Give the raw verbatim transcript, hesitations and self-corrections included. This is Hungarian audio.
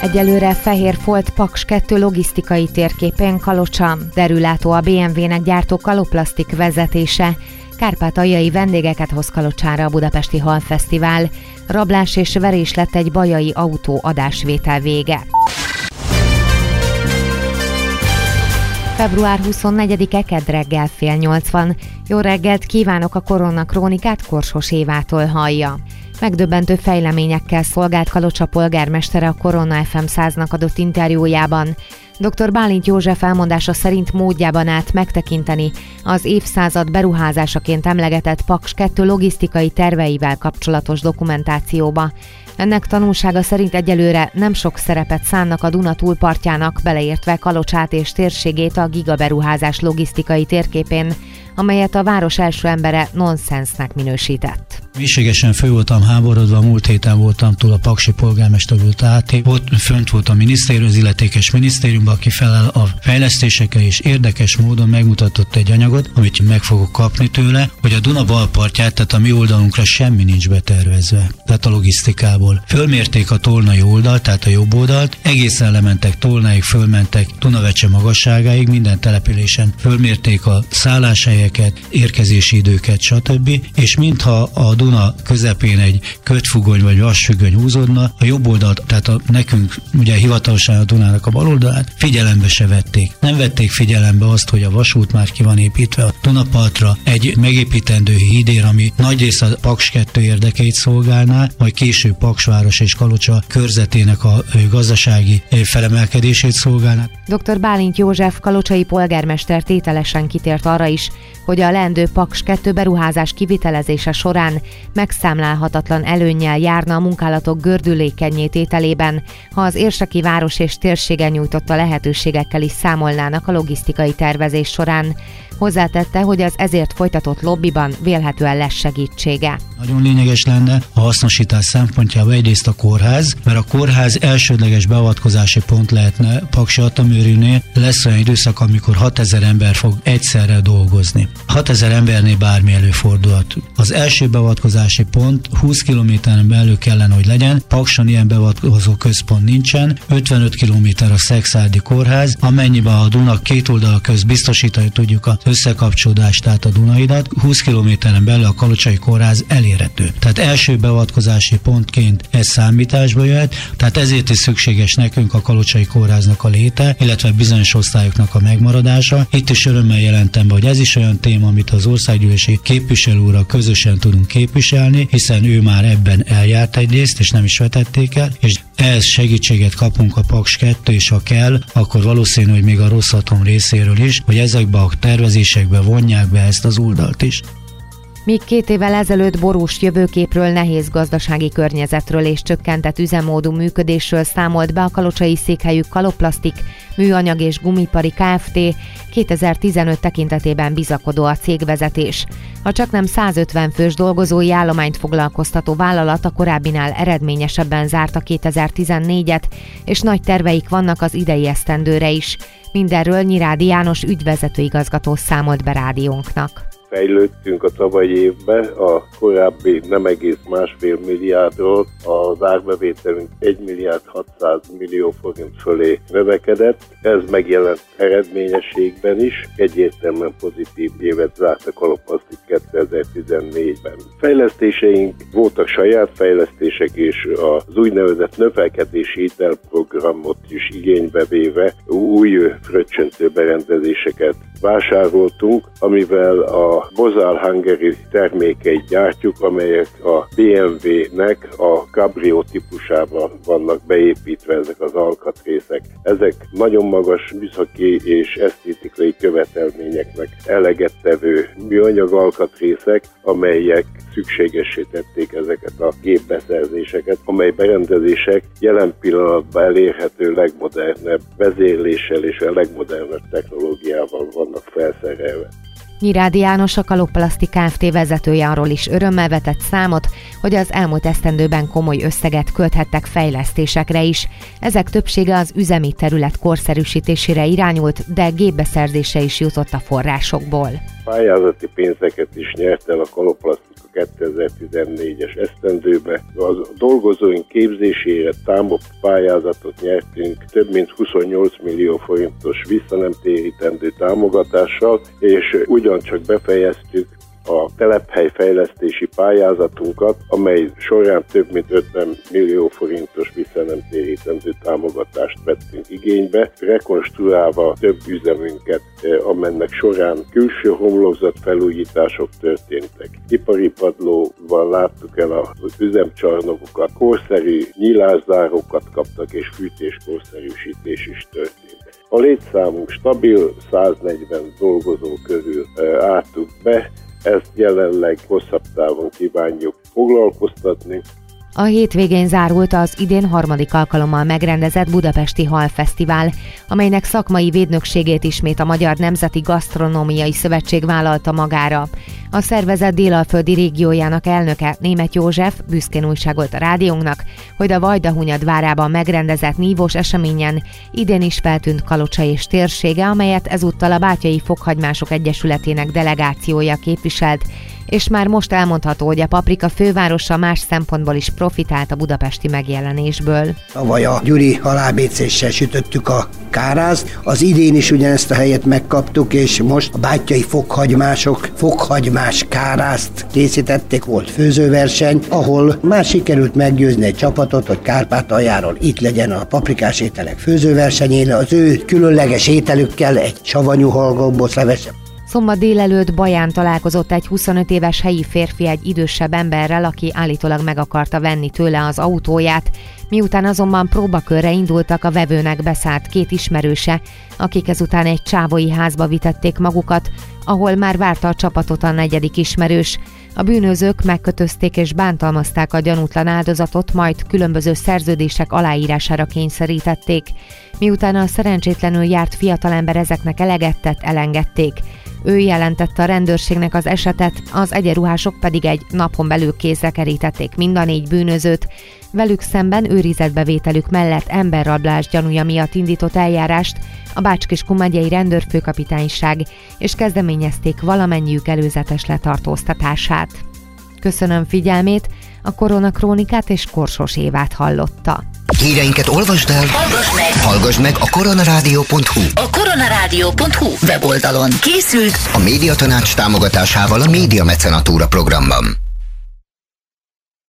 Egyelőre fehér folt Paks kettő logisztikai térképén Kalocsa. Derülátó a bé em vé-nek gyártó Kaloplasztik vezetése. Kárpátaljai vendégeket hoz Kalocsára a Budapesti Halfesztivál. Rablás és verés lett egy bajai autó adásvétel vége. február huszonnegyedike kedd reggel fél nyolc van. Jó reggelt kívánok, a Korona Krónikát Korsos Évától hallja. Megdöbbentő fejleményekkel szolgált Kalocsa polgármestere a Korona ef em száznak adott interjújában. doktor Bálint József elmondása szerint módjában állt megtekinteni az évszázad beruházásaként emlegetett Paks kettő logisztikai terveivel kapcsolatos dokumentációba. Ennek tanulsága szerint egyelőre nem sok szerepet szánnak a Duna túlpartjának, beleértve Kalocsát és térségét a gigaberuházás logisztikai térképén, amelyet a város első embere nonsensnek minősített. Mélységesen fő voltam háborodva, múlt héten voltam túl a paksi polgármester ült át, ott fönt volt a minisztérium, az illetékes minisztériumban, aki felel a fejlesztésekre, és érdekes módon megmutatott egy anyagot, amit meg fogok kapni tőle, hogy a Duna balpartját, tehát a mi oldalunkra semmi nincs betervezve, tehát a logisztikából. Fölmérték a tolnai oldalt, tehát a jobb oldalt, egészen lementek Tolnáig, fölmentek Dunavecse magasságáig, minden településen fölmérték a szálláshelyeket, érkezési időket, stb. És mintha a Duna közepén egy kötfugony vagy vasfüggöny húzódna, a jobb oldalt, tehát a, nekünk ugye hivatalosan a Dunának a bal oldalát figyelembe se vették. Nem vették figyelembe azt, hogy a vasút már ki van építve a Dunapartra egy megépítendő hídér, ami nagyrészt a Paks kettő érdekeit szolgálná, majd később Paksváros és Kalocsa körzetének a gazdasági felemelkedését szolgálná. doktor Bálint József kalocsai polgármester tételesen kitért arra is, hogy a leendő Paks kettő beruházás kivitelezése során megszámlálhatatlan előnnyel járna a munkálatok gördülékennyé tételében, ha az érseki város és térsége nyújtotta lehetőségekkel is számolnának a logisztikai tervezés során. Hozzátette, hogy az ezért folytatott lobbiban vélhetően lesz segítsége. Nagyon lényeges lenne a hasznosítás szempontjából egyrészt a kórház, mert a kórház elsődleges beavatkozási pont lehetne Paksi Atomműrűnél. Lesz olyan időszak, amikor hatezer ember fog egyszerre dolgozni. hatezer embernél bármi előfordulhat. Az első beavatkozási pont húsz kilométeren belül kellene, hogy legyen. Pakson ilyen beavatkozó központ nincsen. ötvenöt kilométer a Szekszárdi kórház, amennyiben a Duna két oldala közt biztosítani tudjuk az összekapcsolódást, tehát a Dunaidat, húsz kilométeren belül a Kalocsai kórház elérhető. Tehát első beavatkozási pontként ez számításba jöhet, tehát ezért is szükséges nekünk a Kalocsai kórháznak a léte, illetve bizonyos osztályoknak a megmaradása. Itt is örömmel jelentem be, hogy ez is olyan téma, amit az országgyűlési képviselő úrral közösen tudunk képviselni, hiszen ő már ebben eljárt egyrészt, és nem is vetették el, és ehhez segítséget kapunk a Paks kettő, és ha kell, akkor valószínű, hogy még a Rosszatom részéről is, hogy ezekbe a tervezésekbe vonják be ezt az oldalt is. Míg két évvel ezelőtt borús jövőképről, nehéz gazdasági környezetről és csökkentett üzemmódú működésről számolt be a kalocsai székhelyű Kaloplasztik műanyag és gumipari Kft., kétezer-tizenöt tekintetében bizakodó a cégvezetés. A csaknem százötven fős dolgozói állományt foglalkoztató vállalat a korábbinál eredményesebben zárta kétezer-tizennégyet, és nagy terveik vannak az idei esztendőre is. Mindenről Nyirádi János ügyvezetőigazgató számolt be rádiónknak. Fejlődtünk a tavalyi évben, a korábbi nem egész másfél milliárdról az árbevételünk egy milliárd hatszáz millió forint fölé növekedett. Ez megjelent eredményességben is, egyértelműen pozitív évet zárt a Kaloplasztik kétezer-tizennégyben. Fejlesztéseink voltak saját fejlesztések, és az úgynevezett növekedési hitelprogramot is igénybe véve új fröccsöntő berendezéseket vásároltunk, amivel a Bozal Hungary termékeit gyártjuk, amelyek a bé em vé-nek a Cabrio típusában vannak beépítve ezek az alkatrészek. Ezek nagyon magas műszaki és esztétikai követelményeknek eleget tevő műanyag alkatrészek, amelyek szükségessé tették ezeket a gépbeszerzéseket, amely berendezések jelen pillanatban elérhető legmodernebb vezérléssel és a legmodernebb technológiával vannak felszerelve. Nyirádi János, a Kaloplasztik Kft. Vezetője arról is örömmel vetett számot, hogy az elmúlt esztendőben komoly összeget költhettek fejlesztésekre is. Ezek többsége az üzemi terület korszerűsítésére irányult, de gépbeszerzése is jutott a forrásokból. Pályázati pénzeket is nyert el a Kaloplasztik kétezer-tizennégyes esztendőbe. A dolgozóink képzésére támogatott pályázatot nyertünk több mint huszonnyolc millió forintos visszanemtérítendő támogatással, és ugyancsak befejeztük a telephelyfejlesztési pályázatunkat, amely során több mint ötven millió forintos visszanemtérítendő támogatást vettünk igénybe, rekonstruálva több üzemünket, amennek során külső homlokzat felújítások történtek. Ipari padlóval láttuk el az üzemcsarnokokat, korszerű nyílászárókat kaptak, és fűtés-korszerűsítés is történt. A létszámunk stabil, száznegyven dolgozó körül álltuk be, ezt jelenleg hosszabb távon kívánjuk foglalkoztatni. A hétvégén zárult az idén harmadik alkalommal megrendezett Budapesti Halfesztivál, amelynek szakmai védnökségét ismét a Magyar Nemzeti Gasztronómiai Szövetség vállalta magára. A szervezet délalföldi régiójának elnöke, Németh József büszkén újságolt a rádiónknak, hogy a Vajdahunyad várában megrendezett nívós eseményen idén is feltűnt Kalocsa és térsége, amelyet ezúttal a Bátyai Fokhagymások Egyesületének delegációja képviselt, és már most elmondható, hogy a Paprika fővárosa más szempontból is profitált a budapesti megjelenésből. Tavaly a Gyuri halálbécéssel sütöttük a kárázt, az idén is ugyanezt a helyet megkaptuk, és most a Bátyai Fokhagymások fokhagymás kárázt készítették, volt főzőverseny, ahol már sikerült meggyőzni egy csapatot, hogy Kárpátaljáról itt legyen a paprikás ételek főzőversenyén, az ő különleges ételükkel egy savanyú hallgatóbozleves. Szombat délelőtt Baján találkozott egy huszonöt éves helyi férfi egy idősebb emberrel, aki állítólag meg akarta venni tőle az autóját. Miután azonban próbakörre indultak, a vevőnek beszállt két ismerőse, akik ezután egy csávói házba vitették magukat, ahol már várta a csapatot a negyedik ismerős. A bűnözők megkötözték és bántalmazták a gyanútlan áldozatot, majd különböző szerződések aláírására kényszerítették. Miután a szerencsétlenül járt fiatalember ezeknek eleget tett, elengedték. Ő jelentette a rendőrségnek az esetet, az egyenruhások pedig egy napon belül kézre kerítették mind a négy bűnözőt. Velük szemben őrizetbevételük mellett emberrablás gyanúja miatt indított eljárást a Bács-Kiskun megyei rendőrfőkapitányság, és kezdeményezték valamennyiük előzetes letartóztatását. Köszönöm figyelmét, a Koronakrónikát és Korsos Évát hallotta. Híreinket olvasd el, hallgass meg, hallgass meg a koronarádió pont hu. A koronarádió pont hu weboldalon készült a Médiatanács támogatásával a Média Mecenatúra programban.